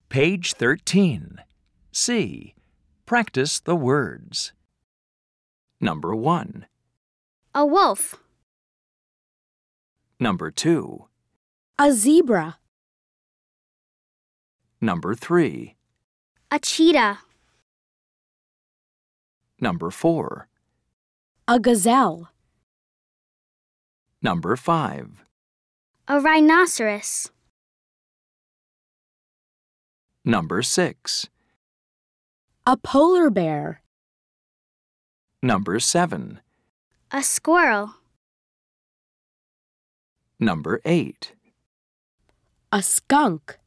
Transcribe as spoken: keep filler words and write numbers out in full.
Page thirteen. C. Practice the words. Number one. A wolf. Number two. A zebra. Number three. A cheetah. Number four. A gazelle. Number five. A rhinoceros. Number six. A polar bear. Number seven. A squirrel. Number eight. A skunk.